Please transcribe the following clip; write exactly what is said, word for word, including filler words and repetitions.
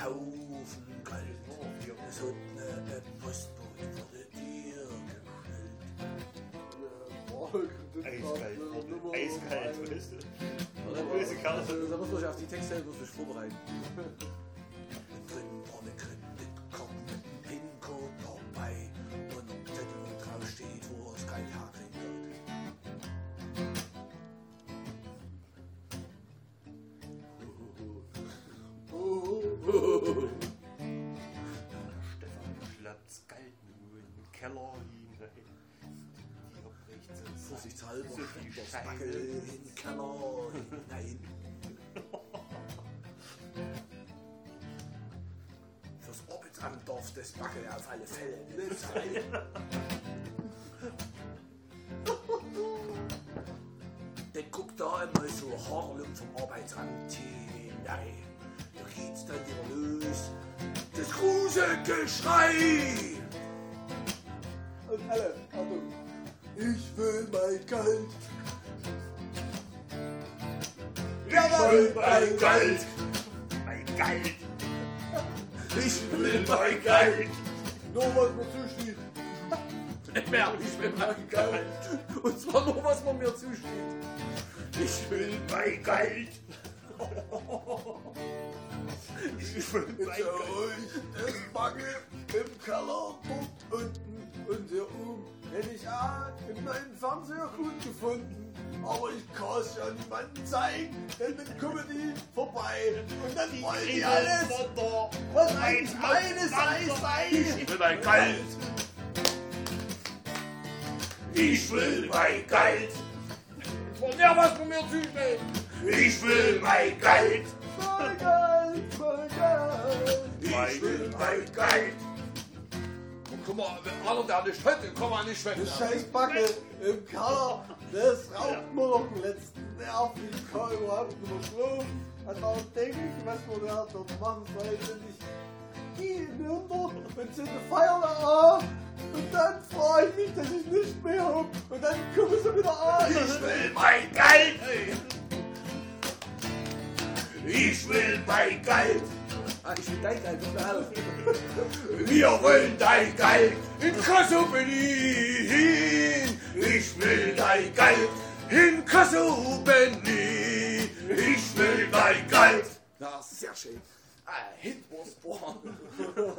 Haufen Geld. Es hat ein Postboot vor der Tür gestellt. Eiskalt, eiskalt, weißt du? Oder böse Kerl. Da muss man sich auf die Texte muss sich vorbereiten. Und drin war eine Kreditcard mit einem PIN-Code dabei. Und am Zettel drauf steht, wo es kein herkriegen wird. Stefan schleppt Geld nur in den Keller hinein. Die bricht so Vorsichtshalber so die das Scheibe. Backel in den Keller hinein. Fürs Arbeitsamt darf das Backel auf alle Fälle nicht sein. Der guckt da immer so Harlem vom Arbeitsamt hinein. Da geht's dann wieder los. Das Gruselgeschrei! Und alle, Achtung. Ich will mein Geld. Ich will mein Geld! Mein Geld! Ich will mein Geld! Nur was mir zusteht. Nicht mehr, ich will mein Geld! Und zwar nur, was man mir zusteht. Ich will Mein Geld! Ich will Ist mein ja Geld! ruhig, das Backel im Keller, dort unten. Und hier oben hätte ich auch einen neuen Fernseher gut gefunden. Aber ich kann es ja niemandem zeigen, denn dann kommen die vorbei. Und dann wollen die alles, was eins meines sei, sei. Ich will mein Geld! Ich will mein Geld! Und ja, was man mir zusteht! Ich will mein Geld! Mein Geld, mein Geld. Ich will mein Geld! Und guck mal, wenn einer der nicht hätte, kann man nicht weg. Das scheiß Backel im Keller, das raubt mir noch den letzten Nerv. Ich kann überhaupt nicht mehr schlafen. Und dann denke ich, was wir da dort machen sollen, wenn ich gehe hinunter und zünde Feuerwehr an. Und dann freue ich mich, dass ich nicht mehr habe. Und dann komme sie wieder an. Ich will mein Geld! Ich will mein Geld! Ah, ich will dein Geld, nicht mehr auf. Wir wollen dein Geld! In Kasso bin ich hin! Ich will dein Geld! In Kasso bin ich! Ich will dein Geld! Ja, sehr schön. Ah, Hitwurstborn.